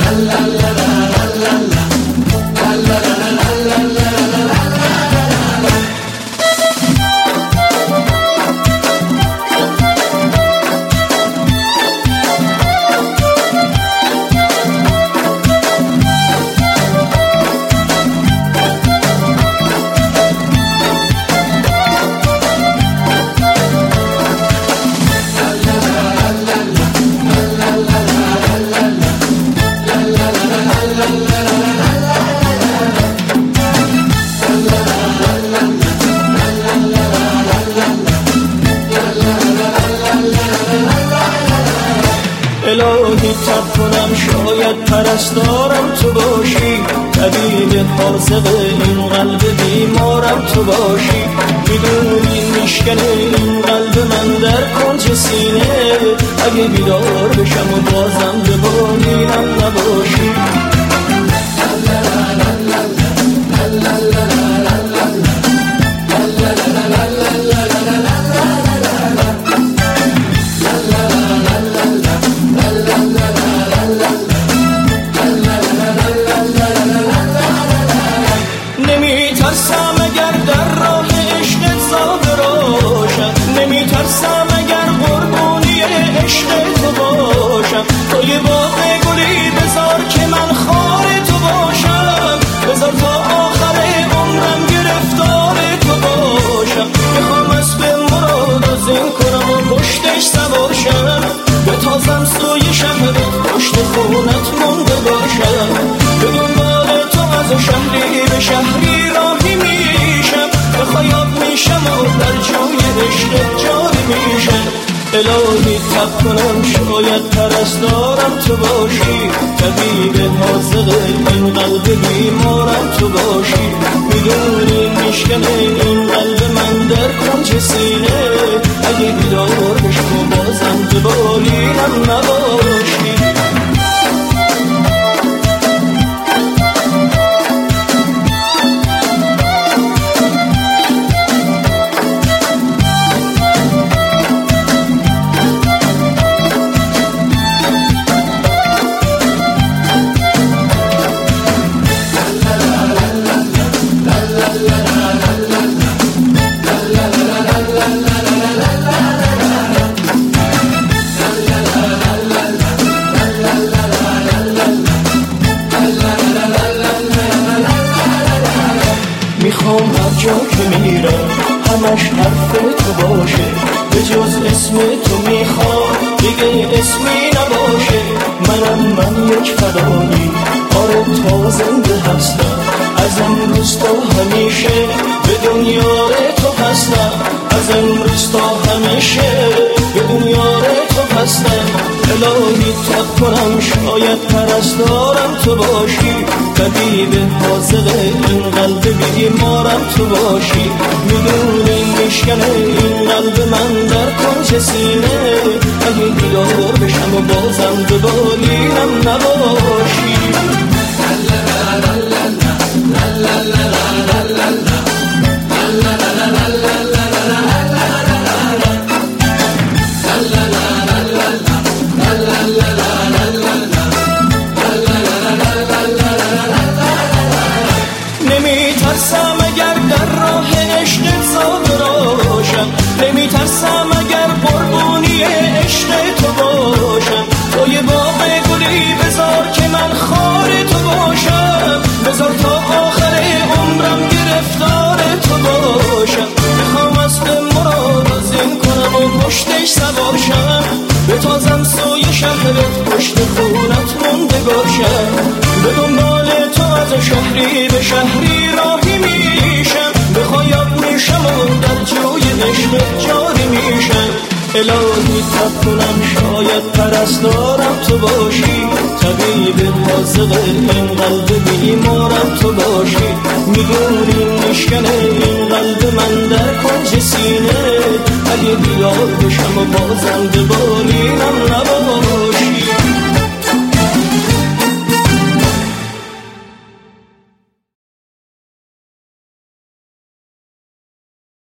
الهی تب کنم شاید پرستارم تو باشی، طبیب حاذق این قلب بیمارم تو باشی. میدونی میشکنه این قلب من در کنج سینه، اگه بیدار بشم و بازم به بالینم نباشی. نمیترسم اگر در راه عشقت زاده باشم، نمیترسم اگر قربانی عشق تو باشم. توی باغ گلی بذار که من خار تو باشم، بذار تا آخر عمرم گرفتار تو باشم. میخوام اسب مراد زین کنم و پشتش سوار شم، بتازم سوی شهرت پشت خونت مونده باشم. به دنبال تو از شهری به شهری راهی میشم، به خیاب میشم و در جوی عشق جاری میشم. الهی تب کنم شاید پرستارم تو باشی، طبیب حاذق این قلب بیمارم تو باشی. میدونی میشکنه این قلب من در کنج سینه، اگه بیدار بشم و بازم به بالینم نباشی. میخوام هر جا که میرم همش حرف تو باشه، به جز اسم تو میخوام دیگه اسمی نباشه. من یک فدایی، آره تا زنده هستم، از امروز تا همیشه به دنیای تو هستم. از امروز تا همیشه به دنیای تو هستم. الهی تب کنم شاید پرستارم تو باشی، طبیب حاذق این قلب بیمارم تو باشی. میدونی میشکنه این قلب من در کنج سینه، اگه بیدار بشم و بازم به بالینم نباشی. نمیترسم اگر در راه عشقت زاده باشم، نمیترسم اگر قربانی عشق تو باشم. توی باغ گلی بذار که من خار تو باشم، بذار تا آخر عمرم گرفتار تو باشم. میخوام اسب مراد زین کنم و پشتش سوار شم، بتازم سوی شهرت پشت خونت مونده باشم. به دنبال تو از شهری به شهری راهی میشم، به خیاب میشم و در جوی عشق جاری میشم. الهی تب کنم شاید پرستارم تو باشی، طبیب حاذق این قلب بیمارم تو باشی. میدونی میشکنه این قلب من در کنج سینه، اگه بیدار بشم و بازم به بالی